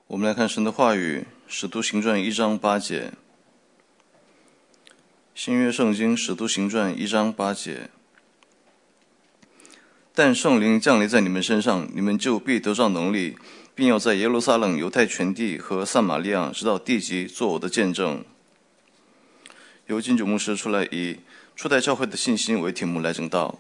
我们来看神的话语，使徒行传1章8节。新约圣经使徒行传1章8节。但圣灵降临在你们身上，你们就必得到能力，并要在耶路撒冷、犹太全地和撒玛利亚直到地极做我的见证。由金主牧师出来以初代教会的信心为题目来讲道。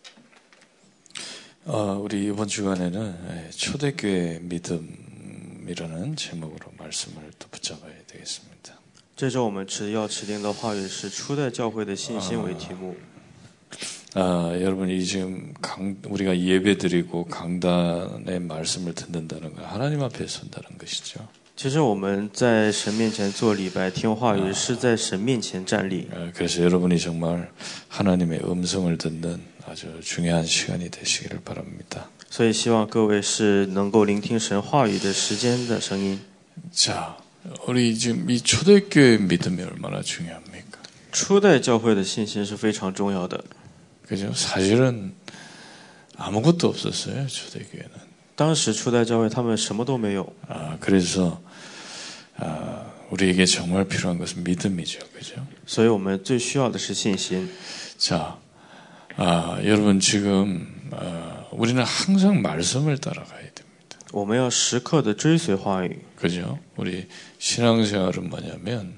우리 이번 주간에는 초대교회 믿음이라는 제목으로 말씀을 또 붙잡아야 되겠습니다. 这周我们要持定的话语是初代教会的信心为题目。 여러분이 지금 우리가 예배드리고 강단의 말씀을 듣는다는 건 하나님 앞에 선다는 것이죠. 其实我们在神面前做礼拜听话语是在神面前站立。 그래서 여러분이 정말 하나님의 음성을 듣는 아주 중요한 시간이 되시기를 바랍니다. 所以希望各位是能够聆听神话语的时间的声音。 자, 우리 지금 이 초대교회 믿음이 얼마나 중요합니까? 初代教会的信心是非常重要的。 그죠? 사실은 아무것도 없었어요, 초대교회는. 当时初代教会他们什么都没有。 그래서 우리에게 정말 필요한 것은 믿음이죠, 그죠? 所以我们最需要的是信心。 자, 여러분 지금 우리는 항상 말씀을 따라가야 됩니다. 我们要时刻的追随话语。 그죠? 우리 신앙생활은 뭐냐면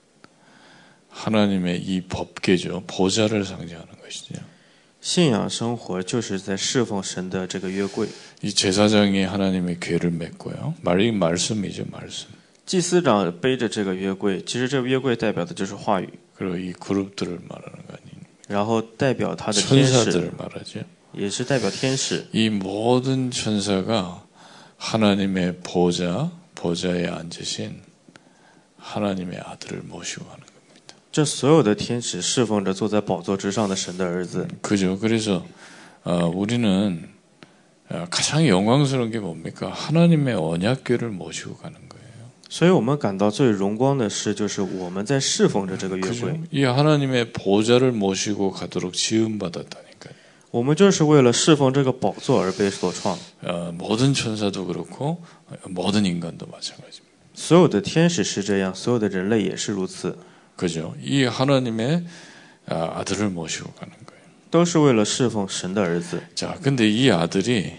하나님의 이 법궤죠, 보좌를 상징하는 것이죠. 信仰生活就是在侍奉神的这个约柜。 이 제사장이 하나님의 궤를 메고요. 말씀이죠, 말씀. 祭司长背着这个约柜，其实这个约柜代表的就是话语。 그리고 이 그룹들을 말하는 거 아니에요. 然后代表他的天使， 천사들을 말하죠. 也是代表天使。 이 모든 천사가 하나님의 보좌에 앉으신 하나님의 아들을 모시고 가는 겁니다. 这所有的天使侍奉着坐在宝座之上的神的儿子。 그죠? 그래서 우리는 가장 영광스러운 게 뭡니까? 하나님의 언약궤를 모시고 가는 거예요. 所以我们感到最荣光的事，就是我们在侍奉着这个约柜。 이 하나님의 보좌를 모시고 가도록 지음 받았다니까요. 我们就是为了侍奉这个宝座而被所创。 모든 천사도 그렇고 모든 인간도 마찬가지입니다. 所有的天使是这样，所有的人类也是如此。 그죠? 이 하나님의 아들을 모시고 가는 거예요. 都是为了侍奉神的儿子。 자, 근데 이 아들이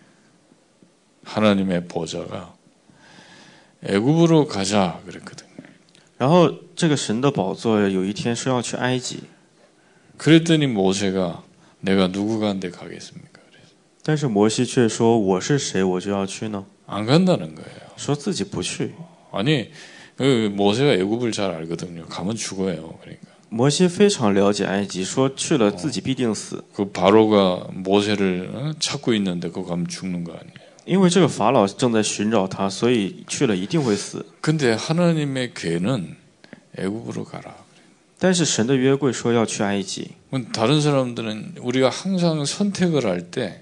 하나님의 보좌가 애굽으로 가자 그랬거든요. 然后这个神的宝座有一天说要去埃及， 그랬더니 모세가 내가 누구가 한데 가겠습니까? 但是摩西却说：“我是谁，我就要去呢？” 안 간다는 거예요. 说自己不去。 아니, 모세가 애굽을 잘 알거든요. 가면 죽어요. 그러니까. 摩西非常了解埃及，说去了自己必定死。 그 바로가 모세를 찾고 있는데 그거 가면 죽는 거 아니에요. 因为这个法老正在寻找他，所以去了一定会死。 근데 하나님의 궤는 애굽으로 가라. 但是神的约柜说要去埃及。 다른 사람들은 우리가 항상 선택을 할 때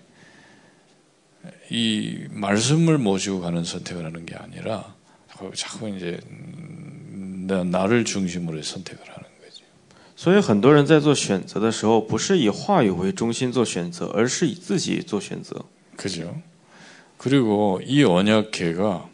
이 말씀을 모시고 가는 선택을 하는 게 아니라 자꾸 이제 나를 중심으로 선택을 하는 거죠. 所以很多人在做选择的时候，不是以话语为中心做选择，而是以自己做选择。 그죠? 그리고 이 언약궤가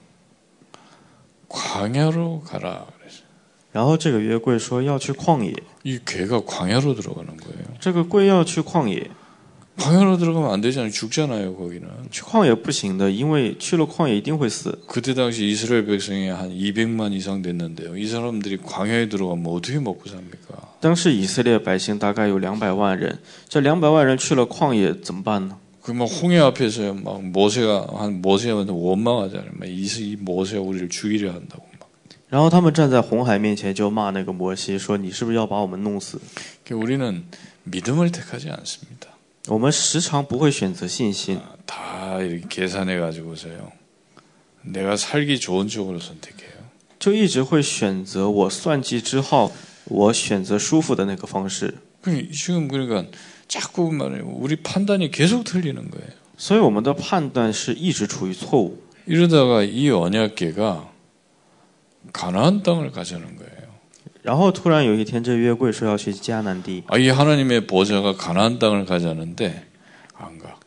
광야로 가라. 然后这个约柜说要去旷野， 이 궤가 광야로 들어가는 거예요. 这个柜要去旷野， 광야로 들어가면 안 되잖아요. 죽잖아요, 거기는. 去旷野不行的，因为去了旷野一定会死。 그때 당시 이스라엘 백성이 한 200만 이상 됐는데요. 이 사람들이 광야에 들어가면 어떻게 먹고 삽니까? 当时以色列百姓大概有200万人，这200万人去了旷野怎么办呢？ 그 막 홍해 앞에서 막 모세한테 원망하잖아요. 막 이 모세가 우리를 죽이려 한다고. 然后他们站在红海面前就骂那个摩西说：“你是不是要把我们弄死？” 우리는 믿음을 택하지 않습니다. 我们时常不会选择信心， 다 이렇게 계산해 가지고서요. 내가 살기 좋은 쪽으로 선택해요. 就一直会选择我算计之后，我选择舒服的那个方式。 지금 그러니까 자꾸 말해요. 우리 판단이 계속 틀리는 거예요. 所以我们的判断是一直处于错误。 이러다가 이 언약궤가 가나안 땅을 가자는 거예요. 然后突然有一天，这约柜说要去迦南地， 이 하나님의 보좌가 가나안 땅을 가자는데 안 가.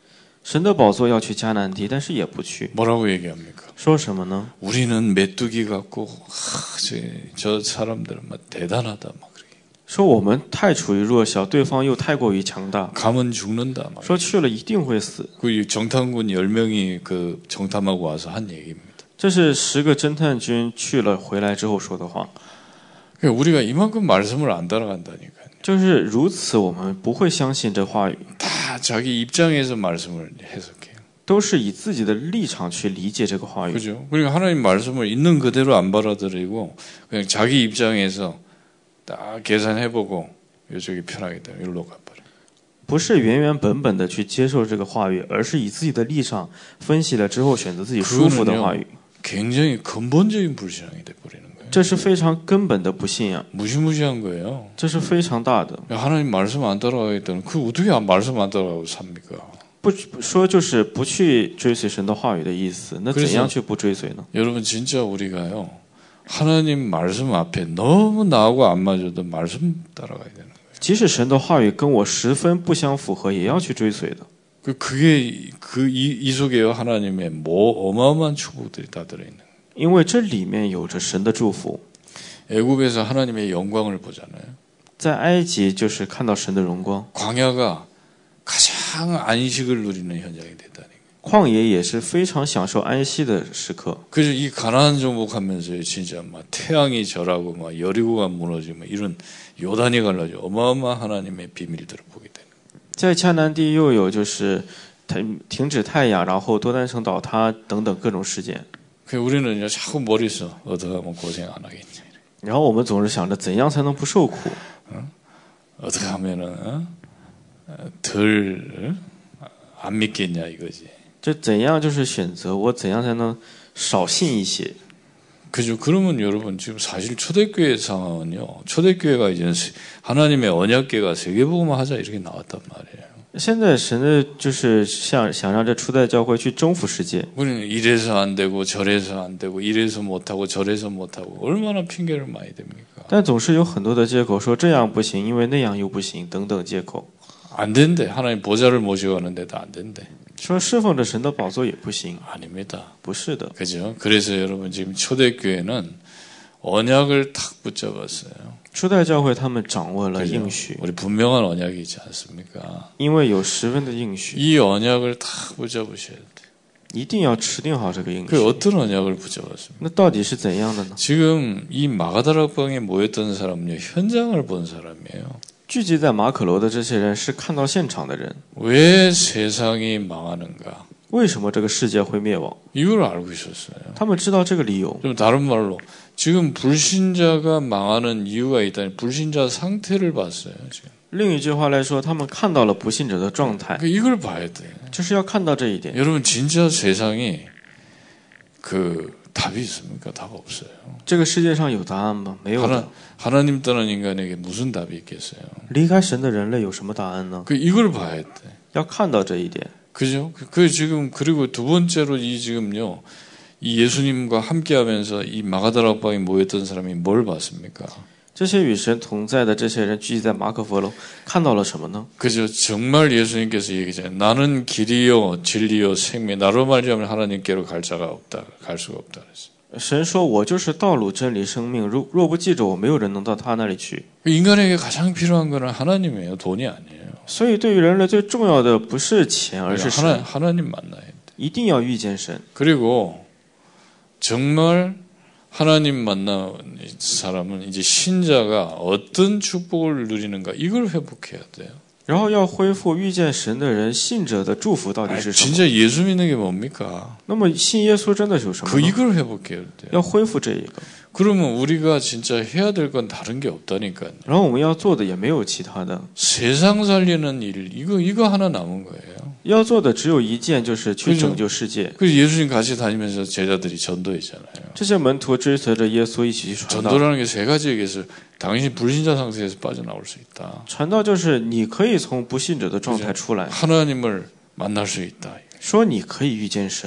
神的宝座要去迦南地，但是也不去。 뭐라고 얘기합니까? 说什么呢？ 우리는 메뚜기 같고 저 사람들은 막 대단하다 막 그렇게. 说我们太处于弱小，对方又太过于强大， 가면 죽는다 막. 说去了一定会死。 그 정탐군 10명이 그 정탐하고 와서 한 얘기입니다. 这是10个侦探军去了回来之后说的话。 그러니까 우리가 이만큼 말씀을 안 따라간다니까요. 就是如此，我们不会相信这话语， 다 자기 입장에서 말씀을 해석해요. 都是以自己的立场去理解这个话语。 그죠? 그러니까 하나님 말씀을 있는 그대로 안 받아들이고 그냥 자기 입장에서 딱 계산해보고 이쪽이 편하겠다. 이리로 가버려. 不是原本本的去接受这个话语，而是以自己的立场分析了之后选择自己舒服的话语。 굉장히 근본적인 불신앙이 돼버리는 거예요. 这是非常根本的不信仰， 무시무시한 거예요. 这是非常大的。 하나님 말씀 안 따라가겠다는 그 어떻게 말씀 안 따라가고 삽니까? 不说就是不去追随神的话语的意思，那怎样去不追随呢？ 여러분 진짜 우리가요. 하나님 말씀 앞에 너무 나하고 안 맞아도 말씀 따라가야 되는 거예요. 即使神的话语跟我十分不相符合，也要去追随的。 그게 이 속에 하나님의 어마어마한 축복들이 다 들어있는 거예요. 因为这里面有着神的祝福。 애굽에서 하나님의 영광을 보잖아요. 在埃及就是看到神的荣光， 광야가 가장 안식을 누리는 현장이 됐다니. 旷野也是非常享受安息的时刻。 그래서 이 가나안 정복하면서 진짜 막 태양이 절하고 막 여리고가 무너지고 막 이런 요단이 갈라져 어마어마한 하나님의 비밀들을 보게 되는. 在迦南地又有就是停止太阳，然后多丹城倒塌等等各种事件。 그 우리는 이제 자꾸 머리 써 어떻게 하면 고생 안 하겠냐. 然后我们总是想着怎样才能不受苦， 어떻게 하면은 덜 안 믿겠냐 이거지. 这怎样就是选择我怎样才能少信一些。 그죠? 그러면 여러분 지금 사실 초대교회 상황은요. 초대교회가 이제 하나님의 언약궤가 세계복음화 하자 이렇게 나왔단 말이에요. 现在神的就是想让这初代教会去征服世界， 우리는 이래서 안 되고 저래서 안 되고 이래서 못하고 저래서 못하고 얼마나 핑계를 많이 댑니까? 但总是有很多的借口，说这样不行，因为那样又不行，等等借口。 안 된대. 하나님 보좌를 모시고 가는데도 안 된대. 说侍奉着神的宝座也不行， 아닙니다. 不是的。 그죠? 그래서 여러분 지금 초대교회는 언약을 탁 붙잡았어요. 初代教会他们掌握了 그죠? 应许， 우리 분명한 언약이 있지 않습니까? 因为有十分的应许， 이 언약을 탁 붙잡으셔야 돼요. 一定要持定好这个应 그 许。 어떤 언약을 붙잡았습니까? 那到底是怎样的呢？ 지금 이 마가다락방에 모였던 사람은요. 현장을 본 사람이에요. 聚集在马可楼的这些人是看到现场的人， 왜 세상이 망하는가? 为什么这个世界会灭亡？ 이걸 알고 있었어요. 他们知道这个理由。 좀 다른 말로 지금 불신자가 망하는 이유가 있다니 불신자 상태를 봤어요. 지금. 另一句话来说，他们看到了不信者的状态， 그러니까 이걸 봐야 돼. 就是要看到这一点。 여러분 진짜 세상이 그 답이 있습니까? 답 없어요. 这个世界上有答案吗？没有的。 하나님 떠난 인간에게 무슨 답이 있겠어요? 离开神的人类有什么答案呢？ 그 이걸 봐야 돼. 要看到这一点。 그죠? 그 지금 그리고 두 번째로 이 지금요. 이 예수님과 함께하면서 이 마가다락방에 모였던 사람이 뭘 봤습니까? 这些与神同在的这些人聚集在马可佛楼，看到了什么呢？ 그죠? 정말 예수님께서 얘기하잖아요. 나는 길이요, 진리요, 생명. 나로 말미암아 하나님께로 갈 수가 없다. 그랬어요. 神说：“我就是道路、真理、生命。若不记着我，没有人能到他那里去。 인간에게 가장 필요한 거는 하나님이에요. 돈이 아니에요. 所以，对于人类最重要的不是钱，而是神。 하나님 만나야 돼. 一定要遇见神。 그리고 정말 하나님 만난 사람은 이제 신자가 어떤 축복을 누리는가 이걸 회복해야 돼요. 然后要恢复遇见神的人信者的祝福到底是什么？ 진짜 예수 믿는 게 뭡니까? 那么信耶稣真的是有什么 그 呢？ 이걸 회복해야 돼요. 要恢复这一个。 그러면 우리가 진짜 해야 될 건 다른 게 없다니까요. 然后我们要做的也没有其他的， 세상 살리는 일 이거 하나 남은 거예요. 要做的只有一件，就是去 그죠 拯救世界。 그래서 예수님 같이 다니면서 제자들이 전도했잖아요. 这些门徒追随着耶稣一起去传道。 전도라는 게 세 가지 얘기해서 당신이 불신자 상태에서 빠져나올 수 있다. 传道就是你可以从不信者的状态出来， 하나님을 만날 수 있다. 说你可以遇见神。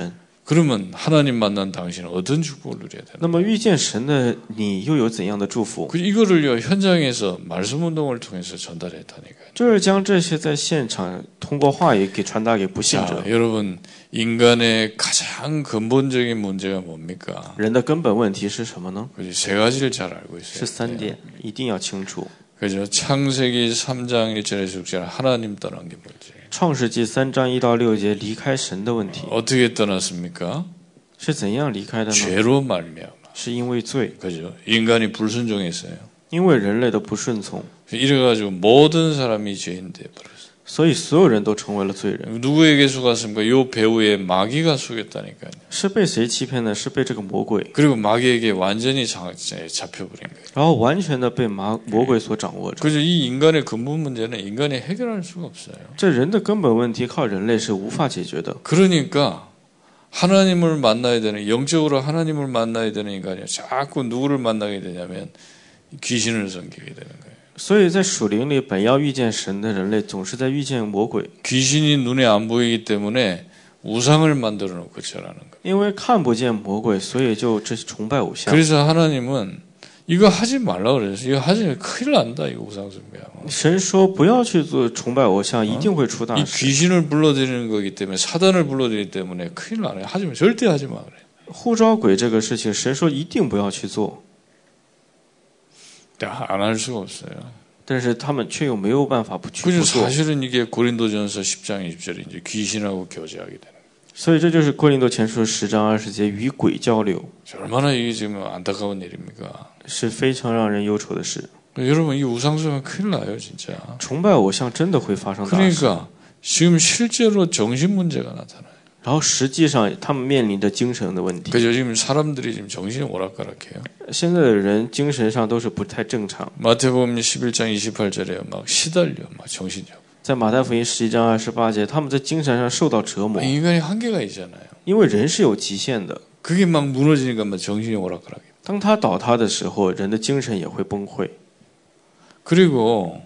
그러면 하나님 만난 당신은 어떤 축복을 누려야 되나? 那么遇见神的你又有怎样的祝福？ 이거를요 현장에서 말씀 운동을 통해서 전달했다니까요. 就是将这些在现场通过话语给传达给不信者。 여러분 인간의 가장 근본적인 문제가 뭡니까? 人的根本问题是什么呢？ 세 가지를 잘 알고 있어요. 是3点，一定要清楚。 그죠? 창세기 3장 1절에서 6절 하나님 떠난 게 뭐지? 创世纪3章1到6节离开神的问题 어떻게 떠났습니까? 是怎样离开的呢？ 죄로 말미암아. 是因为罪， 그죠? 인간이 불순종했어요. 因为人类的不顺从， 이래가지고 모든 사람이 죄인 돼버렸어요. 所以所有人都成为了罪人。 누구에게 속았습니까? 요 배우의 마귀가 속였다니까요. 是被谁欺骗呢？是被这个魔鬼， 그리고 마귀에게 완전히 잡혀버린 거예요. 然后完全的被魔鬼所掌握着。 그죠? 이 인간의 근본 문제는 인간이 해결할 수가 없어요. 这人的根本问题靠人类是无法解决的。 그러니까 하나님을 만나야 되는 영적으로 하나님을 만나야 되는 인간이 자꾸 누구를 만나게 되냐면 귀신을 섬기게 되는 거예요. 所以在属灵里，本要遇见神的人类，总是在遇见魔鬼， 귀신이 눈에 안 보이기 때문에 우상을 만들어 놓고 절하는 거예요. 因为看不见魔鬼，所以就这崇拜偶像。 그래서 하나님은 이거 하지 말라고 그랬어요. 이거 하지 큰일 난다. 이거 우상 숭배하고. 神说不要去做崇拜偶像，一定会出大 이 事。 귀신을 불러들이는 거기 때문에 사단을 불러들이기 때문에 큰일 나네. 하지 마. 절대 하지 마 그래. 呼召鬼这个事情，神说一定不要去做， 안 할 수가 없어요. 但是他们却又没有办法不去 그죠? 不做。 사실은 이게 고린도전서 10장 20절에 이제 귀신하고 교제하게 되는 거예요. 所以这就是哥林多前书10章20节与鬼交流， 얼마나 이게 지금 안타까운 일입니까? 是非常让人忧愁的事。 여러분 이 우상숭배는 큰일 나요 진짜. 崇拜偶像真的会发生大事， 그러니까 지금 실제로 정신 문제가 나타나요. 然后实际上他们面临着精神的问题。 그죠? 지금 사람들이 지금 정신이 오락가락해요. 现在的人精神上都是不太正常。 마태복음 11장 28절에 막 시달려 막 정신이. 在马太福音11章28节，他们在精神上受到折磨， 인간이 한계가 있잖아요. 因为人是有极限的。 그게 막 무너지니까 막 정신이 오락가락해. 当他倒塌的时候，人的精神也会崩溃。 그리고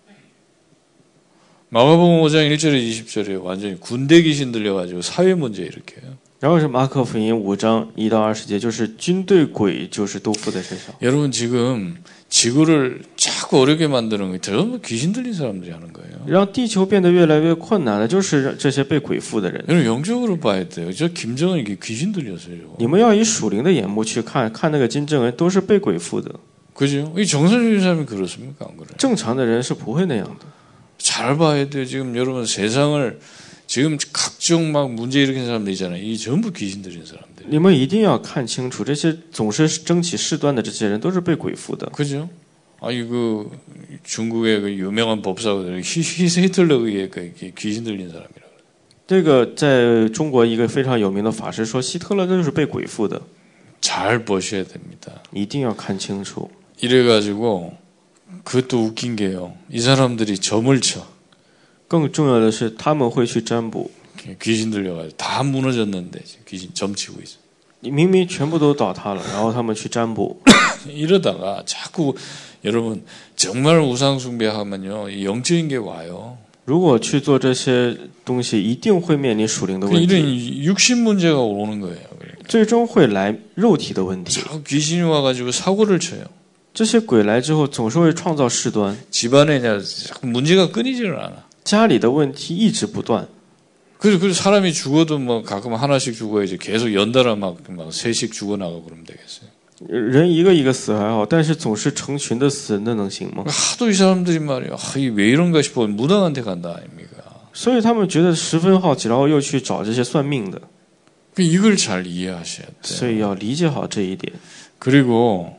마가복음 5장 1절에 20절에 완전히 군대 귀신 들려가지고 사회 문제 일으켜요. 然后是马可福音5章1到20节，就是军队鬼就是都附在身上。 여러분 지금 지구를 자꾸 어렵게 만드는 거 전부 귀신 들린 사람들이 하는 거예요. 让地球变得越来越困难的，就是这些被鬼附的人。 여러분 영적으로 봐야 돼요. 저 김정은 이게 귀신 들렸어요. 你们要以属灵的眼目去看，看那个金正恩都是被鬼附的。 그죠? 이 정상적인 사람이 그렇습니까? 안 그래요? 正常的人是不会那样的。 잘 봐야 돼요. 지금 여러분 세상을 지금 각종 막 문제 일으킨 사람들 있잖아요. 이 전부 귀신 들린 사람들. 你们一定要看清楚，这些总是争起事端的这些人都是被鬼附的。 그죠? 아니 그 중국의 그 유명한 법사거든요. 히틀러에 그 귀신 들린 사람이라고. 这个在中国一个非常有名的法师说，希特勒就是被鬼附的， 잘 보셔야 됩니다. 一定要看清楚。 이래가지고 그것도 웃긴 게요. 이 사람들이 점을 쳐. 更重要的是，他们会去占卜。 귀신 들려가지고 다 무너졌는데 귀신 점치고 있어. 明明全部都倒塌了，然后他们去占卜。 이러다가 자꾸 여러분 정말 우상 숭배하면요 영적인 게 와요. 如果去做这些东西，一定会面临属灵的问 이런 题， 육신 문제가 오는 거예요. 最终会来肉体的问题。 자꾸 귀신이 와가지고 사고를 쳐요. 这些鬼来之后，总是会创造事端， 집안에 자꾸 문제가 끊이지를 않아. 家里的问题一直不断。 그래서 사람이 죽어도 뭐 가끔 하나씩 죽어야지 계속 연달아 막 셋씩 죽어나가고 그러면 되겠어요. 人一个一个死还好，但是总是成群的死，那能行吗？ 하도 이 사람들이 말이야. 왜 이런가 싶어 무당한테 간다 아닙니까? 所以他们觉得十分好奇，然后又去找这些算命的。 이걸 잘 이해하셔야 돼요. 所以要理解好这一点。 그리고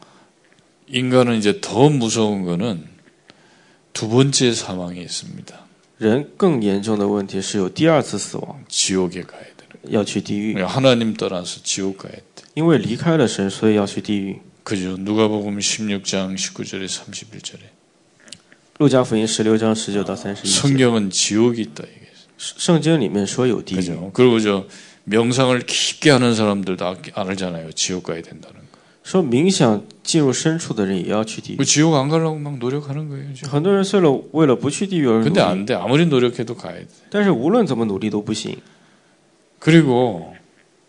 인간은 이제 더 무서운 거는 두 번째 사망이 있습니다. 人更严重的问题是有第二次死亡， 지옥에 가야 되는. 要去地狱。 하나님 떠나서 지옥 가야 돼. 因为离开了神，所以要去地狱。 그죠? 누가복음 16장 19절에 31절에. 路加福音16章19到31节， 성경은 지옥이 있다 이게. 圣经里面说有地狱。 그죠? 그리고 저 명상을 깊게 하는 사람들도 알잖아요. 지옥 가야 된다는 거. 说冥想进入深处的人也要去地狱。 지옥 안 가려고 막 노력하는 거예요. 지금. 很多人为了不去地狱而努 근데 力， 안 돼. 아무리 노력해도 가야 돼. 但是无论怎么努力都不行。 그리고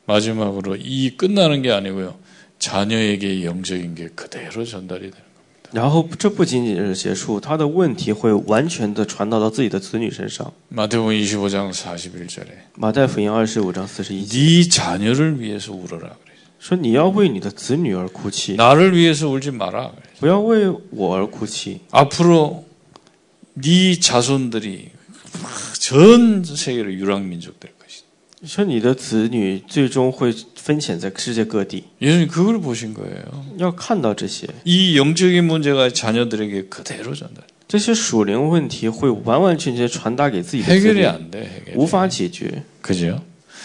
마지막으로 이 끝나는 게 아니고요. 자녀에게 영적인 게 그대로 전달이 되는 겁니다. 然后这不仅仅是结束，他的问题会完全的传导到自己的子女身上。 마태복음 25장 41절에 马太福音25章41节 네 자녀를 위해서 울어라 그래요. 说：“你要为你的子女而哭泣， 나를 위해서 울지 마라 그래요. 不要为我而哭泣。 앞으로 네 자손들이 전 세계로 유랑민족 될 것이다. 说你的子女最终会分遣在世界各地， 예수님 그걸 보신 거예요. 要看到这些， 이 영적인 문제가 자녀들에게 그대로 전달. 这些属灵问题会完完全全传达给自己的子 해결이 女， 안 돼. 해결이. 无法解决。 그죠?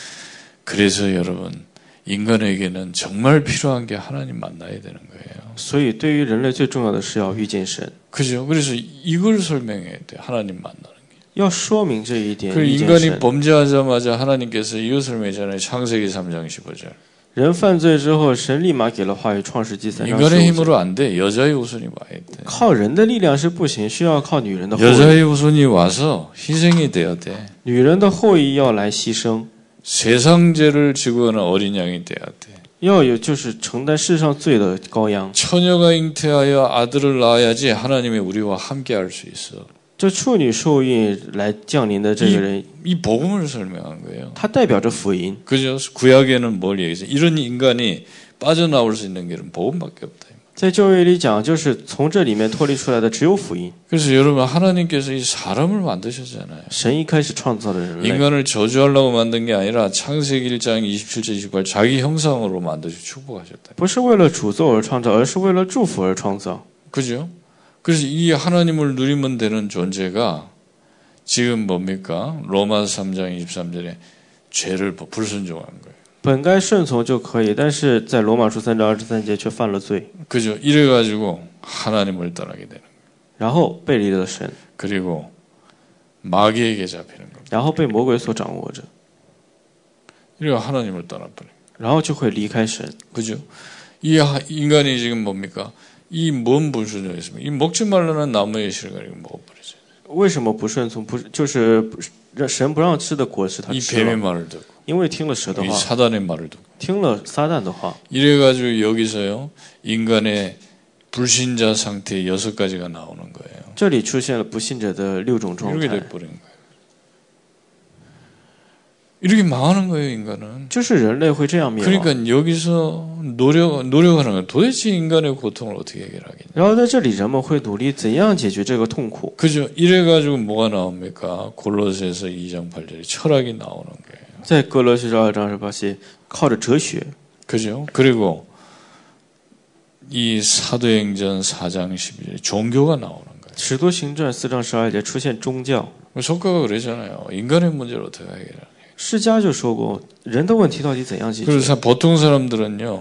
그래서 여러분 인간에게는 정말 필요한 게 하나님 만나야 되는 거예요. 所以，对于人类最重要的是要遇见神， 그죠? 그래서 이걸 설명해야 돼. 하나님 만나는 게. 要说明这一点。 그 遇见 인간이 神， 범죄하자마자 하나님께서 이것 설명했잖아요. 창세기 3장 15절. 人犯罪之后，神立马给了话语，《创世纪3章 인간의 15节。 힘으로 안 돼. 여자의 후손이 와야 돼. 靠人的力量是不行，需要靠女人的后裔。 여자의 후손이 와서 희생이 돼야 돼. 女人的后裔要来牺牲， 세상 죄를 지고 가는 어린 양이 돼야 돼. 要有就是承担世上罪的羔羊。 처녀가 잉태하여 아들을 낳아야지 하나님이 우리와 함께 할 수 있어. 这处女受孕来降临的这个人， 이 복음을 설명한 거예요. 他代表着福音。 그죠? 구약에는 뭘 얘기했어요? 이런 인간이 빠져나올 수 있는 길은 복음밖에 없다. 在旧约里讲，就是从这里面脱离出来的只有福音。 그래서 여러분 하나님께서 이 사람을 만드셨잖아요. 神一开始创造的人类， 인간을 저주하려고 만든 게 아니라 창세기 1장 27절 28 자기 형상으로 만드셔 축복하셨다. 不是为了诅咒而创造，而是为了祝福而创造。 그죠? 그래서 이 하나님을 누리면 되는 존재가 지금 뭡니까? 로마서 3장 23절에 죄를 불순종한 거예요. 本该顺从就可以，但是在罗马书3章23节却犯了罪， 그죠? 이래가지고 하나님을 떠나게 되는 거예요. 然后背离了神， 그리고 마귀에게 잡히는 겁니다. 然后被魔鬼所掌握着， 이래가 하나님을 떠나버려요. 然后就会离开神。 그죠? 이 인간이 지금 뭡니까? 이 뭔 불순종했습니까? 이 먹지 말라는 나무의 실을 가지고 먹어버리죠. 为什么不顺从？不就是神不让吃的果实他 이 吃 뱀의 了， 말을 듣고 因为听了蛇的 이 话， 사단의 말을 듣고 听了撒旦的话， 이래가지고 여기서요 인간의 불신자 상태 6가지가 나오는 거예요. 这里出现了不信者的6种状 이렇게 态， 돼버린 거예요. 이렇게 망하는 거예요 인간은. 就是人类会这样灭亡。 그러니까 여기서 노력하는 거예요. 도대체 인간의 고통을 어떻게 해결하겠냐. 然后在这里，人们会努力怎样解决这个痛苦。 그죠? 이래가지고 뭐가 나옵니까? 골로새서 2장 8절에 철학이 나오는 거예요. 在哥罗西书2章18节，靠着哲学， 그죠? 그리고 이 사도행전 4장 12절에 종교가 나오는 거예요. 使徒行传4章12节出现宗教。 석가가 그러잖아요. 인간의 문제를 어떻게 해결하냐. 释迦就说过，人的问题到底怎样解决？ 그래서 보통 사람들은요.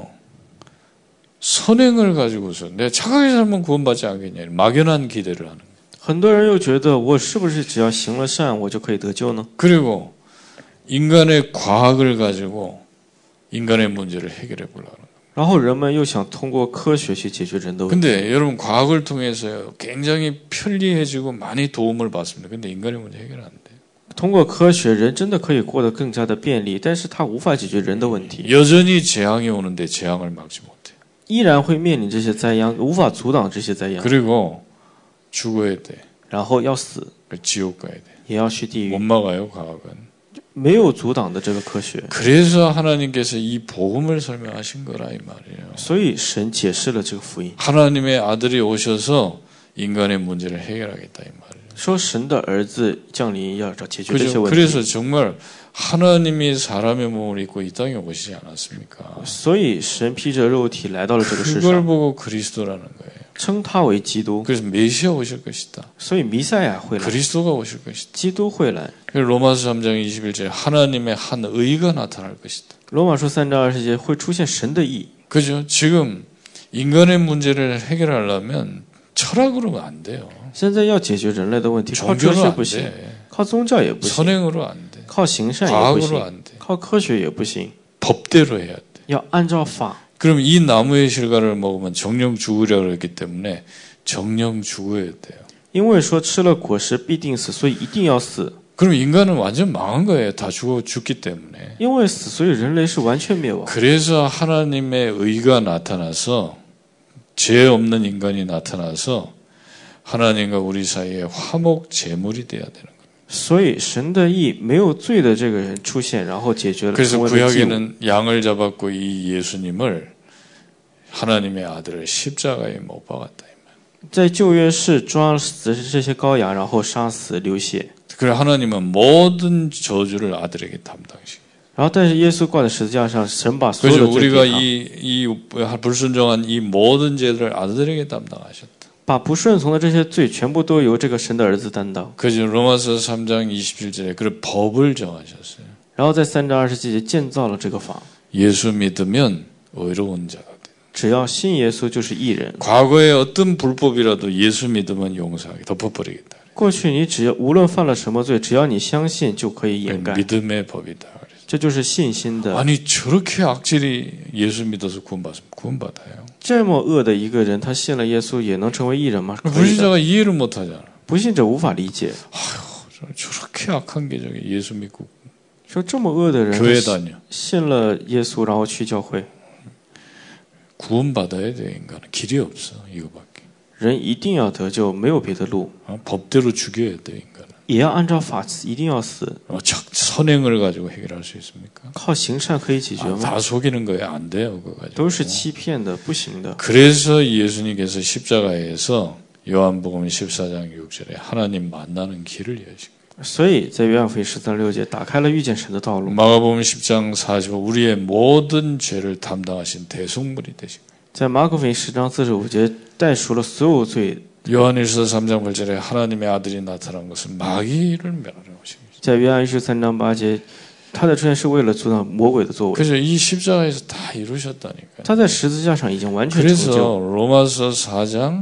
선행을 가지고서 내가 착하게 살면 구원받지 않겠냐. 막연한 기대를 하는 거예요. 很多人又觉得，我是不是只要行了善，我就可以得救呢？ 그리고 인간의 과학을 가지고 인간의 문제를 해결해 보려고 하는 거예요. 然后人们又想通过科学去解决人的问题。 근데 여러분 과학을 통해서 굉장히 편리해지고 많이 도움을 받습니다. 근데 인간의 문제 해결 안 돼요. 通过科学，人真的可以过得更加的便利，但是它无法解决人的问题， 여전히 재앙이 오는데 재앙을 막지 못해. 依然会面临这些灾殃，无法阻挡这些灾殃。 그리고 죽어야 돼. 然后要死， 지옥 가야 돼. 也要去地 못 狱， 막아요 과학은. 没有阻挡的这个科学。 그래서 하나님께서 이 복음을 설명하신 거라 이 말이에요. 所以神解释了这个福音， 하나님의 아들이 오셔서 인간의 문제를 해결하겠다 이 말이에요. 说神的儿子降临要解决这些 그죠? 问题。 그래서 정말 하나님이 사람의 몸을 입고 이 땅에 오시지 않았습니까? 所以神披着肉体来到了这个世 그걸 上， 보고 그리스도라는 거예요. 称他为基督。 그래서 메시아 오실 것이다. 所以弥赛亚会来， 그리스도가 오실 것이다. 基督会来。 그래서 로마서 3장 21절에 하나님의 한 의가 나타날 것이다. 罗马书3章20节会出现神的义。 그죠? 지금 인간의 문제를 해결하려면 철학으로는 안 돼요. 现在要解决人类的问题，靠哲 종교로 学 안 不行， 돼. 靠宗教也不行， 선행으로 안 돼. 靠行善也不 과학으로 行， 안 돼. 靠科学也不行， 법대로 해야 돼. 要按照法。 그럼 이 나무의 실과를 먹으면 정령 죽으려고 했기 때문에 정령 죽어야 돼요. 因为说吃了果实必定死，所以一定要死。 그럼 인간은 완전 망한 거예요. 다 죽기 때문에. 因为死，所以人类是完全灭亡。 그래서 하나님의 의가 나타나서 죄 없는 인간이 나타나서 하나님과 우리 사이에 화목 제물이 돼야 되는 거예요. 所以神的义没有罪的这个人出现，然后解决了 그래서 成为了祭物。 구약에는 양을 잡았고 이 예수님을 하나님의 아들을 십자가에 못 박았다. 在旧约是抓死这些羔羊，然后杀死流血。 그래 하나님은 모든 저주를 아들에게 담당시켜요. 然后但是耶稣挂在十字架上，神把所有 그래서 的罪 우리가 给他， 이 불순종한 이 모든 죄를 아들에게 담당하셨다. 把不顺从的这些罪全部都由这个神的儿子担当。 그래서 로마서 3장 27절에 그 법을 정하셨어요. 然后在3章27节建造了这个法， 예수 믿으면 의로운 자가 돼. 只要信耶稣就是义人。 과거에 어떤 불법이라도 예수 믿으면 용서하게 덮어버리겠다. 过去你只要无论犯了什么罪，只要你相信就可以掩盖， 믿음의 법이다. 这就是信心的。 아니 저렇게 악질이 예수 믿어서 구원받아요. 这么恶的一个人，他信了耶稣也能成为义人吗？可以的。 불신자가 이해를 못하잖아. 不信者无法理解， 저렇게 악한 게 저게 예수 믿고 说这么恶的人 교회 다녀. 信了耶稣，然后去教会， 구원받아야 돼. 인간은 길이 없어. 이거밖에. 人一定要得救，没有别的路， 법대로 죽여야 돼. 인간은. 也要按照法一定要死。 선행을 가지고 해결할 수 있습니까? 靠行善可以解决吗？ 다 속이는 거예요. 안 돼요. 그거 가지고. 都是欺骗的，不行的。 그래서 예수님께서 십자가에서 요한복음 14장 6절에 하나님 만나는 길을 여신 거예요. 所以在约翰福音13章6节打开了遇见神的道路。 마가복음 10장 45 우리의 모든 죄를 담당하신 대속물이 되신 거예요. 在马可福音10章45节代赎了所有罪。 요한일서 3장 8절에 하나님의 아들이 나타난 것은 마귀를 멸하러 오신 거예요. 在约翰13章8节，他的出现是为了阻挡魔鬼的作为。 그래서 이 십자가에서 다 이루셨다니까요. 他在十字架上已经完全成 그래서 就。 로마서 4장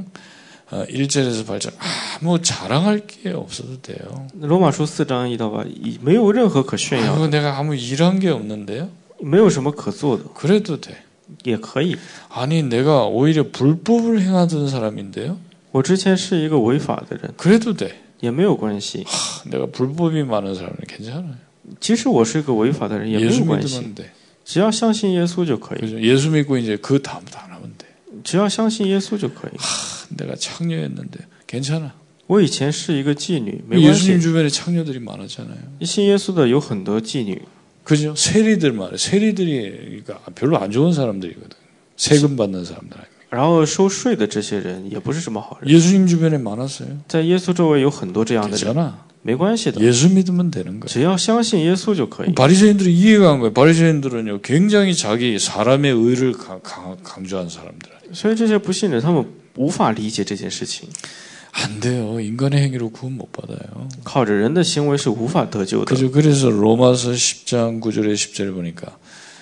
1절에서 8절 아무 자랑할 게 없어도 돼요. 罗马书4章1到8，没有任何可炫耀的， 아이고 내가 아무 일한 게 없는데요. 没有什么可做的， 그래도 돼. 也可以。 아니 내가 오히려 불법을 행하던 사람인데요. 我之前是一个违法的人， 그래도 돼. 也没有关系。 내가 불법이 많은 사람은 괜찮아요. 即使我是个违法的人，也没 예수 有关系。 믿으면 돼. 只要相信耶稣就可以， 그죠? 예수 믿고 이제 그 다음도 안 하면 돼. 只要相信耶稣就可以。 내가 창녀였는데 괜찮아. 我以前是一个妓女，没关 예수님 系。 주변에 창녀들이 많았잖아요. 信耶稣的有很多妓女， 그죠? 세리들 말이에요. 세리들이 그러니까 별로 안 좋은 사람들이거든. 세금 받는 사람들 아닙니까? 然后收税的这些人也不是什么好人。 예수님 주변에 많았어요. 在耶稣周围有很多这样的人， 괜찮아. 没关系的， 예수 믿으면 되는 거예요. 只要相信耶稣就可以。 바리새인들이 이해가 안 가요. 바리새인들은요 굉장히 자기 사람의 의를 강조한 사람들. 所以这些不信者他们无法理解这件事情， 안 돼요. 인간의 행위로 구원 못 받아요. 靠着人的行为是无法得救的。 그죠? 그래서 로마서 10장 9절에 10절에 보니까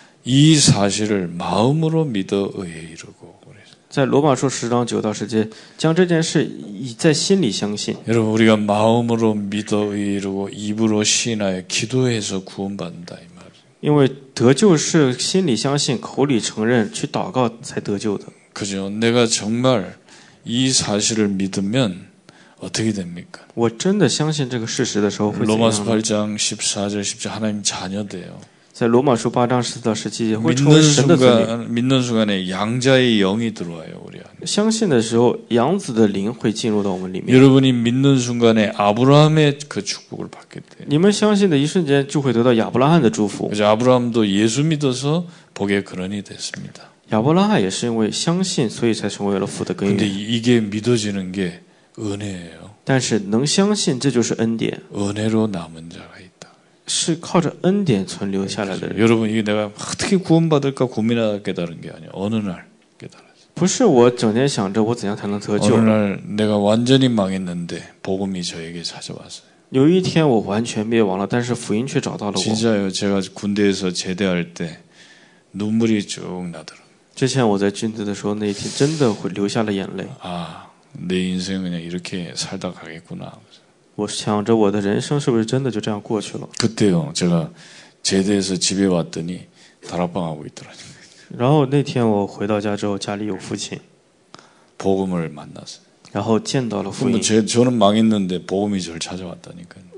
이 사실을 마음으로 믿어 의에 이르고. 在罗马书10章9到10节，将这件事以在心里相信。 여러분 우리가 마음으로 믿어 의에 이르고 입으로 시인하여 기도해서 구원받는다 이 말. 因为得救是心里相信，口里承认，去祷告才得救的。 그죠? 내가 정말 이 사실을 믿으면 어떻게 됩니까? 我真的相信这个事实的时候会怎样 로마서 呢？ 8장 14절 10절 하나님 자녀 돼요. 在罗马书8章14到17节会成为神的子女。 믿는 순간에 양자의 영이 들어와요, 우리 안에. 相信的时候，养子的灵会进入到我们里面。 여러분이 믿는 순간에 아브라함의 그 축복을 받게 돼요. 你们相信的一瞬間就会得到亚伯拉罕的祝福。 그래서 아브라함도 예수 믿어서 복의 근원이 됐습니다. 亚伯拉罕也是因为相信，所以才成为了福的根 근데 源。 이게 믿어지는 게 은혜예요. 但是能相信，这就是恩典， 은혜로 남은 자가 있다. 是靠着恩典存留下来的人。 여러분 이게 내가 어떻게 구원받을까 고민하다 깨달은 게 아니에요. 어느 날 깨달았어요. 不是我整天想着我怎样才能得救 어느 ， 날 내가 완전히 망했는데 복음이 저에게 찾아왔어요. 有一天我完全灭亡了，但是福音却找到了我。 진짜요. 제가 군대에서 제대할 때 눈물이 쭉 나더라고요. 之前我在军队的时候，那一天真的会流下了眼泪。 아, 내 인생 그냥 이렇게 살다 가겠구나. 我想着我的人生是不是真的就这样过去了？ 그때요. 제가 제대해서 집에 왔더니 다락방하고 있더라고요. 然后那天我回到家之后，家里有父亲， 복음을 만났어요. 然后见到了福 그럼 音。 저는 망했는데 복음이 저를 찾아왔다니까요.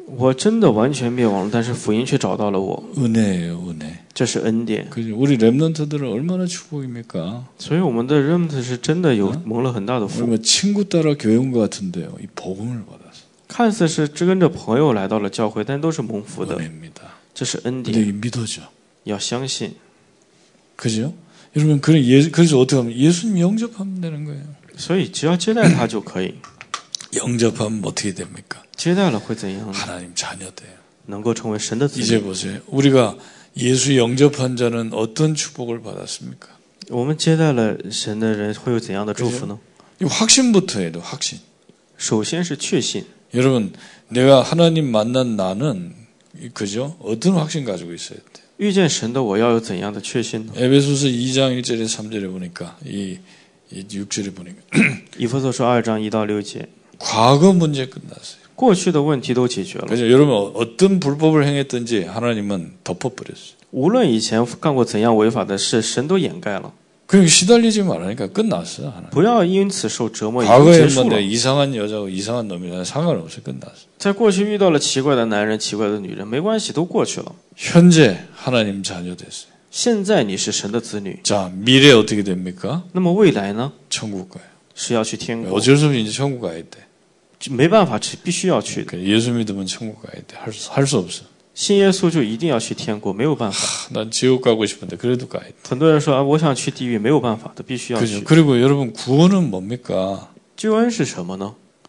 我真的完全灭亡了，但是福音却找到了我， 은혜예요, 은혜. 这是恩典。 그죠? 우리 렘넌트들은 얼마나 축복입니까? 所以我们的 remnant 是真的有蒙了很大的福， 우리 뭐 친구 따라 교회 온 것 같은데요. 이 복음을 받아서 看似是跟着朋友来到了教会，但都是蒙福的， 은혜입니다. 这是恩 근데 典， 이 믿어져. 要相信。 그죠? 여러분 그래서 어떻게 하면 예수님 영접하면 되는 거예요. 所以只要接待他就可以， 영접하면 어떻게 됩니까? 接待了会怎样呢？ 하나님 자녀 돼요. 能够成为神的子 이제 女。 보세요. 우리가 예수 영접한 자는 어떤 축복을 받았습니까? 我们接待了神的人会有怎样的祝福呢？ 이 확신부터 해도 확신. 首先是确信， 여러분, 내가 하나님 만난 나는 그죠? 어떤 확신 가지고 있어야 돼? 遇见神的我要有怎样的确信呢？ 에베소서 2장 1절에 3절에 보니까 이 6절에 보니까 以弗所书2章1到6节， 과거 문제 끝났어요. 过去的问题都解决了。 그죠? 여러분 어떤 불법을 행했든지 하나님은 덮어버렸어요. 无论以前干过怎样违法的事，神都掩盖了。 그러니까 시달리지 말라니까 끝났어요. 하나님. 不要因此受折磨，已经 과거에 结束 뭐 了 내가 。 이상한 여자고 이상한 놈이라 상관없어요. 끝났어요. 在过去遇到了奇怪的男人、奇怪的女人，没关系，都过去了。 현재 하나님 자녀 됐어요. 现在你是神的子女， 자, 미래 어떻게 됩니까? 那么未来呢？ 천국 가요. 是要去天国， 어쩔 수 없이 이제 천국 가야 돼. 没办法，必须要去的。 그러니까 예수 믿으면 천국 가야 돼. 할 수 없어. 信耶稣就一定要去天国，没有办法。 난 지옥 가고 싶은데 그래도 가야 돼. 很多人说啊，我想去地狱，没有办法的，必须要 그죠? 去。 그리고 여러분 구원은 뭡니까? 救恩是什么呢？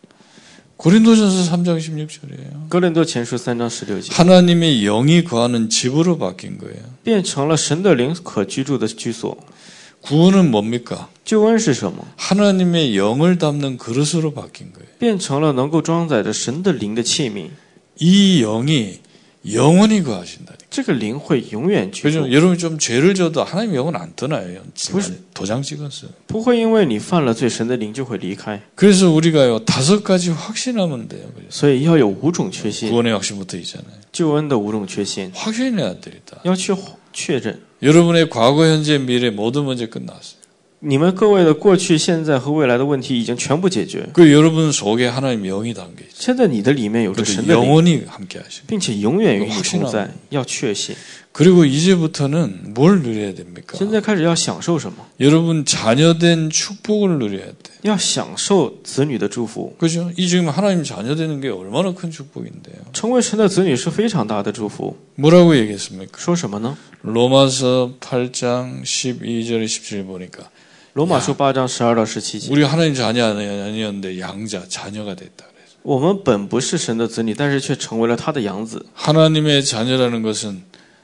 고린도전서 3장 16절이에요. 哥林多前书3章16节， 하나님의 영이 거하는 집으로 바뀐 거예요. 变成了神的灵可居住的居所。 구원은 뭡니까? 救恩是什么？ 하나님의 영을 담는 그릇으로 바뀐 거예요. 变成了能够装载着神的灵的器皿。 이 영이 영원히 거하신다니까. 这个灵会永远居住， 그죠? 여러분 좀 죄를 져도 하나님 영은 안 떠나요. 무슨- 도장 찍었어요. 不会因为你犯了罪，神的灵就会离开。 그래서 우리가요 5가지 확신하면 돼요. 그죠? 所以要有5种确信， 구원의 확신부터 있잖아요. 救恩的5种确信， 확신해야 되겠다. 要去确认。 여러분의 과거, 현재, 미래 모든 문제 끝났어요. 你们各位的过去、现在和未来的问题已经全部解决。 그 여러분 속에 하나님 영이 담겨 있어요. 现在你的里面有着 그리고 神的灵， 영원히 함께 하시고. 并且永远与你 확신하고 同在，要确信。 그리고 이제부터는 뭘 누려야 됩니까? 现在开始要享受什么？ 여러분 자녀된 축복을 누려야 돼. 要享受子女的祝福。 그죠? 이 지금 하나님 자녀되는 게 얼마나 큰 축복인데요. 成为神的子女是非常大的祝福。 뭐라고 얘기했습니까? 说什么呢？ 로마서 8장 12절에 17절 보니까 罗马书8章12到17节。 우리 하나님 자녀 아니었는데 양자 자녀가 됐다 그래서 我们本不是神的子女，但是却成为了他的养子。 하나님의 자녀라는 것은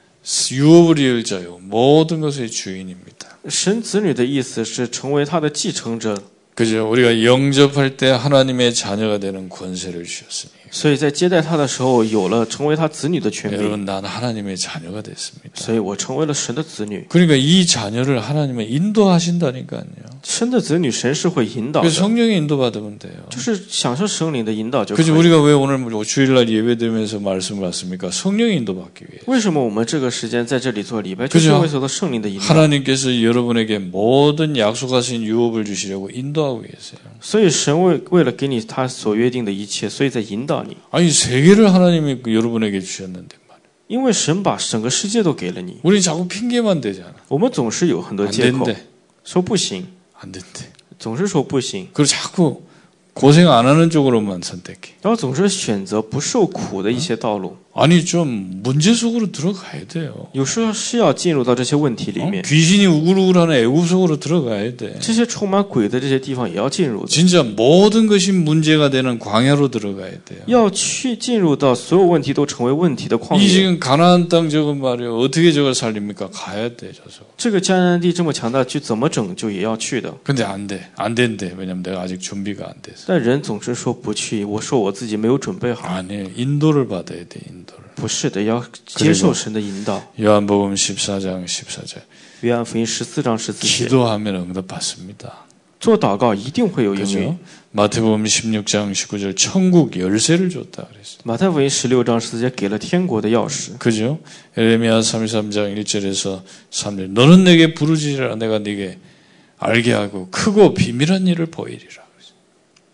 유업을 이을 자요 모든 것의 주인입니다. 神子女的意思是成为他的继承者， 그죠? 우리가 영접할 때 하나님의 자녀가 되는 권세를 주셨으니 所以在接待他的时候有了成为他子女的权柄。 여러분 난 하나님의 자녀가 됐습니다. 所以我成为了神的子女。 그러니까 이 자녀를 하나님의 인도하신다니까요. 神的子女，神是会引导 그래서 的， 성령의 인도받으면 돼요. 就是享受圣灵的引导就可以 그죠? 。 우리가 왜 오늘 주일날 예배드리면서 말씀을 받습니까? 성령의 인도받기 위해. 为什么我们这个时间在这里做礼拜，就是为受到圣灵的引导。 하나님께서 여러분에게 모든 약속하신 유업을 주시려고 인도하고 계세요. 所以神为了给你他所约定的一切，所以在引导你。 아니 세계를 하나님이 여러분에게 주셨는데 말이에요. 因为神把整个世界都给了你， 우리 자꾸 핑계만 대잖아. 我们总是有很多 안 借口， 된대. 说不行， 안 된대. 总是说不行， 그리고 자꾸 고생 안 하는 쪽으로만 선택해. 然后总是选择不受苦的一些道路。 아니 좀 문제 속으로 들어가야 돼요. 有时候是要进入到这些问题里面， 귀신이 우글우글하는 애굽 속으로 들어가야 돼. 这些充满鬼的这些地方也要进入的， 진짜 모든 것이 문제가 되는 광야로 들어가야 돼요. 要去进入到所有问题都成为问题的旷 이 野。 지금 가나안 땅 저건 말이에요. 어떻게 저걸 살립니까? 가야 돼, 저서. 这个迦南地这么强大，去怎么拯救也要去的。 근데 안 돼. 안 된대. 왜냐면 내가 아직 준비가 안 돼서. 但人总是说不去，我说我自己没有准备好。 아니, 인도를 받아야 돼, 인도를. 不是的，要接受神的引导。 요한복음 14장 14절. 约翰福音14章14节， 기도하면 응답받습니다. 做祷告一定会有应允 그죠? 。 마태복음 16장 19절 천국 열쇠를 줬다 그랬어요. 马太福音16章14节给了天国的钥匙。 그죠? 에레미야 33장 1절에서 3절. 너는 내게 부르짖으라 내가 네게 알게 하고 크고 비밀한 일을 보이리라.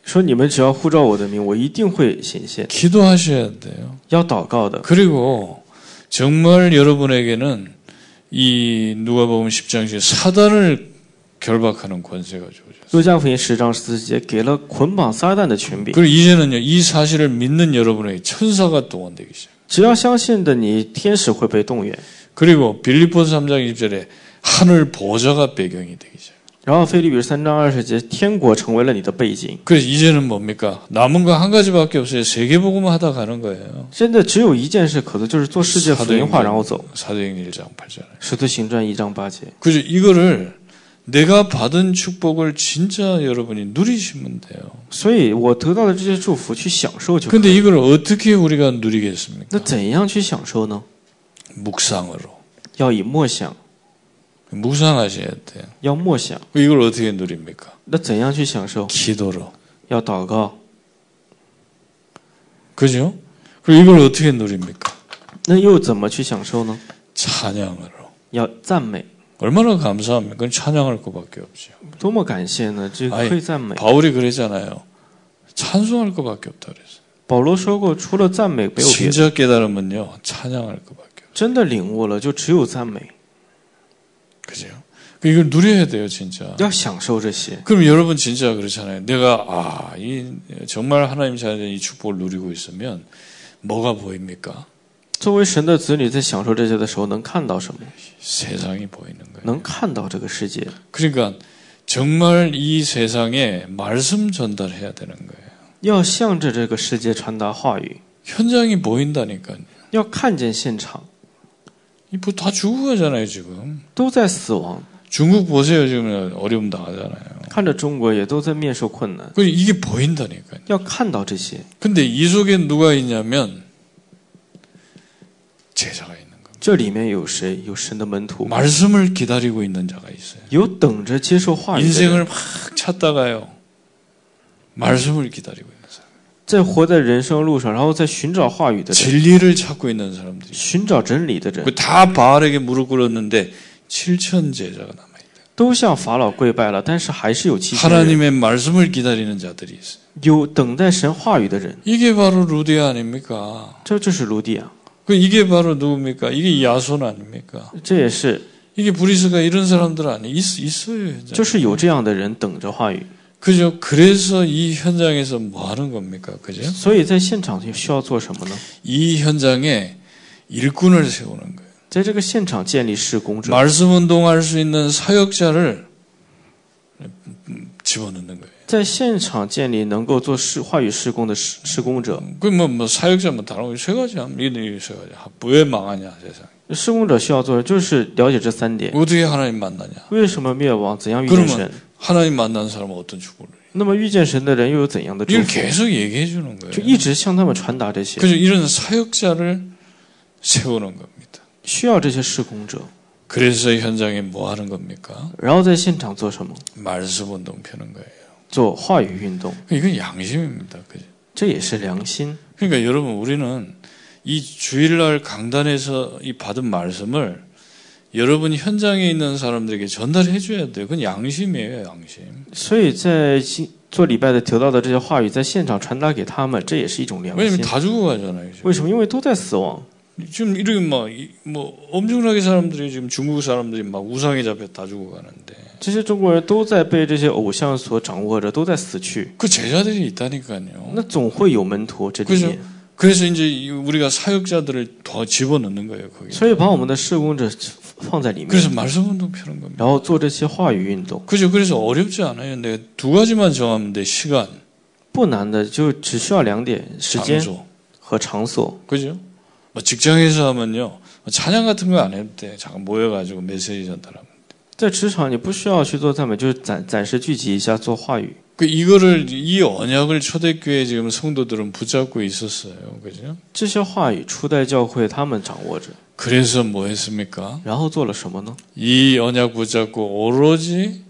说你们只要呼召我的名，我一定会显现。 기도하셔야 돼요. 要祷告的。 그리고 정말 여러분에게는 이 누가복음 10장 중에 사단을 결박하는 권세가 주어졌어요. 路加福音10章14节给了捆绑撒旦的权柄。 그리고 이제는요, 이 사실을 믿는 여러분에게 천사가 동원되기 시작. 只要相信的你，天使会被动员。 그리고 빌립보서 3장 20절에 하늘 보좌가 배경이 되기 시작. 然后腓立比3章20节，天国成为了你的背景。 그래서 이제는 뭡니까? 남은 거 한 가지밖에 없어요. 세계복음만 하다 가는 거예요. 现在只有一件事可做，就是做世界福音化，然后走。 사도행전 1장 8절에. 使徒行传1章8节。 그죠? 이거를 내가 받은 축복을 진짜 여러분이 누리시면 돼요. 所以我得到的这些祝福去享受就可以。 근데 이걸 어떻게 우리가 누리겠습니까? 那怎样去享受呢？ 묵상으로. 要以默想， 묵상하셔야 돼요. 要默想。 이걸 어떻게 누립니까? 那怎样去享受？ 기도로. 要祷告。 그죠? 그리고 이걸 어떻게 누립니까? 那又怎么去享受呢？ 찬양으로. 要赞美。 얼마나 감사합니까? 그건 찬양할 것밖에 없죠. 多么感谢呢？这可以赞美。 바울이 그랬잖아요. 찬송할 것밖에 없다 그랬어요. 保罗说过，除了赞美没有别的。 진짜 깨달으면요, 찬양할 것밖에 없어요. 真的领悟了，就只有赞美。 그죠? 이걸 누려야 돼요, 진짜. 要享受这些。 그럼 여러분 진짜 그렇잖아요. 내가 정말 하나님 자녀의 이 축복을 누리고 있으면 뭐가 보입니까? 作为神的子女，在享受这些的时候，能看到什么？ 세상이 보이는 거예요. 能看到这个世界。 그러니까 정말 이 세상에 말씀 전달해야 되는 거예요. 要向着这个世界传达话语， 현장이 보인다니까요. 要看见现场 다 죽어가잖아요, 지금. 都在死亡， 중국 보세요, 지금 어려움 당하잖아요. 看着中国也都在面受困难， 이게 보인다니까요. 要看到这些。 근데 이 속에 누가 있냐면 제자가 있는 거예요. 这里面有谁？有神的门徒， 말씀을 기다리고 있는 자가 있어요. 有等着接受话语的人， 인생을 막 찾다가요. 말씀을 기다리고 있는 사람. 在活在人生路上，然后在寻找话语的人， 진리를 찾고 있는 사람들이. 寻找真理的人， 다 바알에게 무릎 꿇었는데 7천 제자가 남아있다. 都向法老跪拜了，但是还是有7000人， 하나님의 말씀을 기다리는 자들이 있어요. 有等待神话语的人。 이게 바로 루디아 아닙니까? 这就是卢地亚， 이게 바로 누굽니까? 이게 야손 아닙니까? 这也是， 이게 브리스가 이런 사람들 아니 있어요. 就是有这样的人等着话语。 그죠? 그래서 이 현장에서 뭐 하는 겁니까? 그죠? 所以在现场需要做什么呢？ 이 현장에 일꾼을 세우는 거예요. 在这个现场建立事工者， 말씀 운동할 수 있는 사역자를 집어넣는 거예요. 在现场建立能够做话语事工的事工者。 뭐 사역자 뭐 다른 거 세 가지 하면 이게 세 가지. 왜 망하냐 세상? 事工者需要做的就是了解这3点。 어떻게 하나님 만나냐? 为什么灭亡？怎样遇见神？ 그러면 하나님 만난 사람은 어떤 축복을? 那么遇见神的人又有怎样的祝 이걸 福？ 계속 얘기해 주는 거예요. 就一直向他们传达这些， 그래서 이런 사역자를 세우는 겁니다. 需要这些事工者。 그래서 현장에 뭐 하는 겁니까? 然后在现场做什么？ 말씀 운동 펴는 거예요. 做话语运动， 이건 양심입니다. 그죠? 这也是良心。 그러니까 여러분 우리는 이 주일날 강단에서 이 받은 말씀을 여러분 현장에 있는 사람들에게 전달해 줘야 돼요. 그건 양심이에요, 양심. 所以在做礼拜的得到的这些话语，在现场传达给他们，这也是一种良 왜냐면 心。 다 죽어가잖아요. 지금. 为什么？因为都在死亡。 지금 이렇게 뭐 엄청나게 사람들이 지금 중국 사람들이 막 우상에 잡혀 다 죽어가는데 这些中国人都在被这些偶像所掌握着，都在死去。 그 제자들이 있다니까요. 那总会有门徒这里 그죠? 面， 그래서 이제 우리가 사역자들을 더 집어넣는 거예요, 거기. 所以把我们的事工者放在里面， 그래서 말씀 운동 펴는 겁니다. 然后做这些话语运动。 그죠? 그래서 어렵지 않아요. 근데 두 가지만 정하면 돼. 시간, 不难的，就只需要2点：时间 장소. 和场所。 그죠? 뭐 직장에서 하면요. 찬양 같은 거 안 해도 돼. 잠깐 모여가지고 메시지 전달하면. 在职场，你不需要去做赞美，就是暂时聚集一下做话语。 이거를 이 언약을 초대교회 지금 성도들은 붙잡고 있었어요. 그죠? 这些话语初代教会他们掌握着， 그래서 뭐 했습니까? 然后做了什么呢？ 이 언약 붙잡고 오로지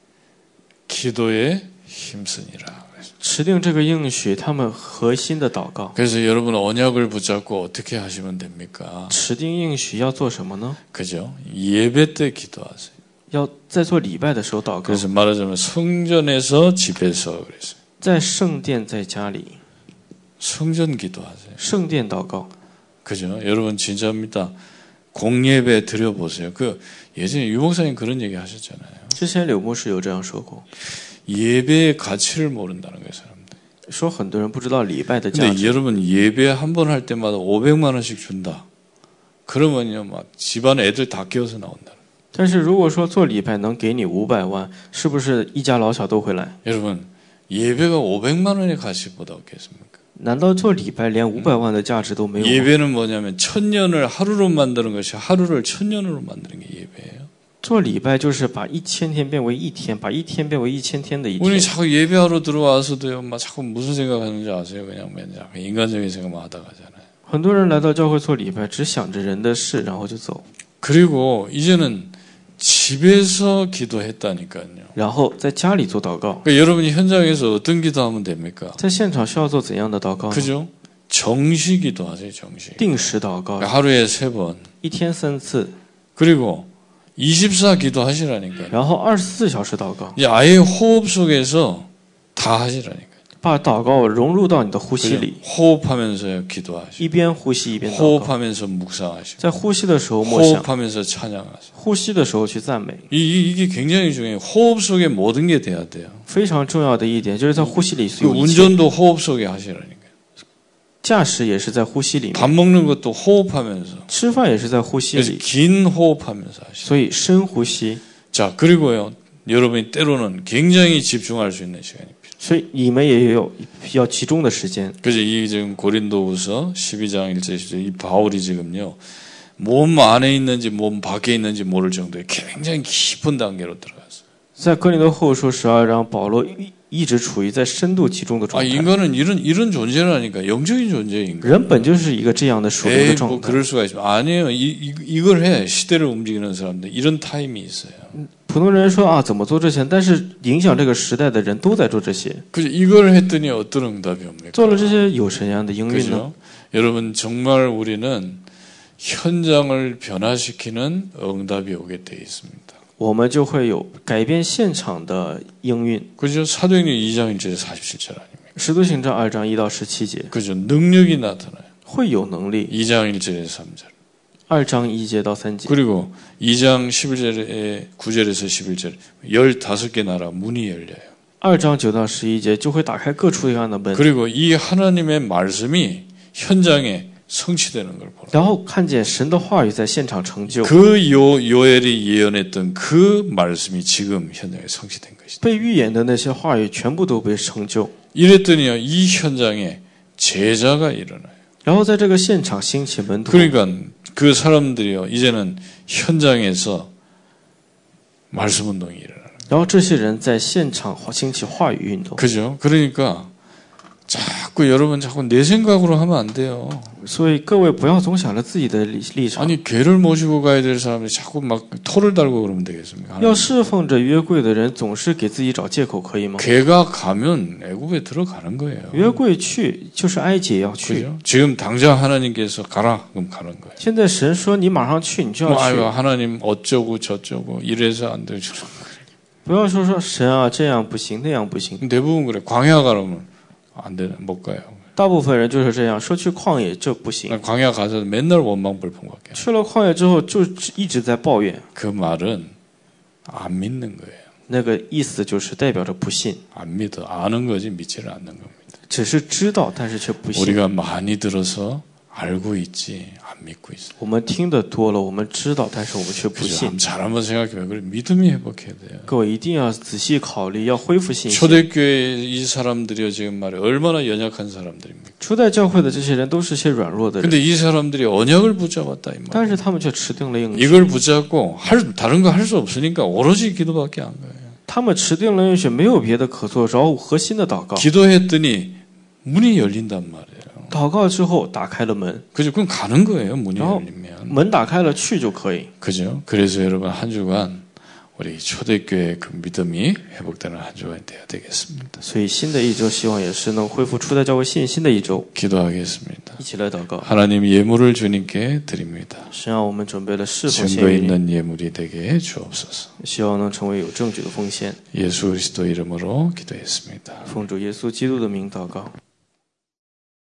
기도에 힘쓰니라. 持定这个应许，他们核心的祷告。 그래서 여러분 언약을 붙잡고 어떻게 하시면 됩니까? 持定应许要做什么呢？ 그죠? 예배 때 기도하세요. 要在做礼拜的时候祷告。 그래서 말하자면 성전에서 집에서 그랬어요. 在圣殿在家里 성전 기도하세요. 圣殿祷告 그죠? 여러분 진짜입니다. 공예배 드려보세요. 그 예전에 유 목사님 그런 얘기 하셨잖아요. 之前柳牧师有这样说过 예배의 가치를 모른다는 거예요, 사람들. 说很多人不知道礼拜的价 근데 值 여러분 예배 한 번 할 때마다 500만 원씩 준다. 그러면요, 막 집안 애들 다 깨어서 나온다. 但是如果说做礼拜能给你500万是不是一家老小都会来 여러분 예배가 500만 원의 가치보다 없겠습니까? 难道做礼拜连500万的价值都没有吗 예배는 뭐냐면 1000년을 하루로 만드는 것이 하루를 1000년으로 만드는 게 예배예요. 做礼拜就是把1000天变为一天把一天变为1000天的一 우리 天 자꾸 예배하러 들어와서도요, 막 자꾸 무슨 생각하는지 아세요? 그냥 인간적인 생각만 하다 가잖아요. 很多人来到教会做礼拜只想着人的事然后就走 그리고 이제는 집에서 기도했다니까요. 然后在家里做祷告 그러니까 여러분이 현장에서 어떤 기도하면 됩니까? 在现场需要做怎样的祷告呢 그죠? 정시 기도하세요, 정시. 定时祷告 하루에 3번. 一天3次 그리고 24 기도하시라니까요. 然后24小时祷告 이제 아예 호흡 속에서 다 하시라니까요. 把祷告融入到你的呼吸 그죠? 里 호흡하면서 기도하시고 一边呼吸一边祷告 호흡하면서 묵상하시고 在呼吸的时候默想 호흡하면서 찬양하시고 呼吸的时候去赞美 이게 굉장히 중요해요. 호흡 속에 모든 게 돼야 돼요. 非常重要的一点就是在呼吸里 그 有一切 운전도 호흡 속에 하시라니까요. 驾驶也是在呼吸里面 밥 먹는 것도 호흡하면서 吃饭也是在呼吸 그래서 里 긴 호흡하면서 하시죠. 所以深呼吸 자, 그리고요. 여러분이 때로는 굉장히 집중할 수 있는 시간이 필요해요. 所以你们也有要集中的时间 그래서 이 지금 고린도후서 12장 1절 10절 이 바울이 지금요. 몸 안에 있는지 몸 밖에 있는지 모를 정도의 굉장히 깊은 단계로 들어갔어요. 在哥林多后书12章保罗一直处于在深度集中的 아, 状态 인간은 이런 존재라니까. 영적인 존재예요, 인간. 人本就是一个这样的属灵的 에이, 状 뭐 态 그럴 수가 있습니다. 아니에요. 이걸 해. 시대를 움직이는 사람들. 이런 타임이 있어요. 普通人说啊怎么做这些但是影响这个时代的人都在做这些 그죠? 이걸 했더니 어떤 응답이 옵니까? 做了这些有什么样的应运呢 그죠? 여러분 정말 우리는 현장을 변화시키는 응답이 오게 돼 있습니다. 我们就会有改变现场的应运 그죠? 사도행전 2장 1절에 47절 아닙니까? 使徒行传2章1到17节 그죠? 능력이 나타나요. 会有能力 2장 1절에 3절. 2章1节到3节 그리고 2장 11절에 9절에서 11절 15개 나라 문이 열려요. 2章9到11节就会打开各处各样的门 그리고 이 하나님의 말씀이 현장에 성취되는 걸 보라. 然后看见神的话语在现场成就 그 요엘이 예언했던 그 말씀이 지금 현장에 성취된 것이다. 被预言的那些话语全部都被成就 이랬더니요, 이 현장에 제자가 일어나요. 然后在这个现场兴起门徒 그러니까 그 사람들이요, 이제는 현장에서 말씀 운동이 일어나요. 然后这些人在现场兴起话语运动 그죠? 그러니까 자꾸 여러분 자꾸 내 생각으로 하면 안 돼요. 所以各位不要总想着自己的立场 아니 괴를 모시고 가야 될 사람들이 자꾸 막 토를 달고 그러면 되겠습니까? 要侍奉着约柜的人总是给自己找借口可以吗 괴가 가면 애굽에 들어가는 거예요. 约柜去就是埃及也要去 그죠? 지금 당장 하나님께서 가라 그럼 가는 거예요. 现在神说你马上去你就要 뭐, 아유 去 하나님 어쩌고 저쩌고 이래서 안 되고 저러고. 不要说神啊这样不行那样不行 대부분 그래. 광야 가라면 안 되는 못 가요. 大部分人就是这样说去旷野这不行 광야 가서 맨날 원망불평밖에. 去了旷野之后就一直在抱怨 그 말은 안 믿는 거예요. 那个意思就是代表着不信 안 믿어. 아는 거지 믿지를 않는 겁니다. 只是知道但是却不信 우리가 많이 들어서 알고 있지 안 믿고 있어요. 我们听得多了我们知道但是我们却不 그죠? 信 잘 한번 생각해봐요. 그래 믿음이 회복해야 돼요. 各位一定要仔细考虑要恢复信心 초대교회 이 사람들이요 지금 말해 얼마나 연약한 사람들입니까? 初代教会的这些人都是些软弱的人 근데 이 사람들이 언약을 붙잡았다 이 但 말이에요. 是他们却持定了应许 이걸 붙잡고 다른 거 할 수 없으니까 오로지 기도밖에 안 가요. 他们持定了应许没有别的可做只要核心的祷告 기도했더니 문이 열린단 말이에요. 祷告之后打开了门 그죠? 그럼 가는 거예요. 문이 어. 열리면. 门打开了去就可以 그죠? 그래서 여러분 한 주간 우리 초대교회 그 믿음이 회복되는 한 주간이 되어야 되겠습니다. 所以新的一周希望也是能恢复初代教会信心的一周 기도하겠습니다. 一起来祷告。 하나님 예물을 주님께 드립니다. 神啊，我们准备了侍奉献 증거 于你， 있는 예물이 되게 해 주옵소서. 希望能成为有证据的奉献。 예수 그리스도 이름으로 기도했습니다. 奉主耶稣基督的名祷告。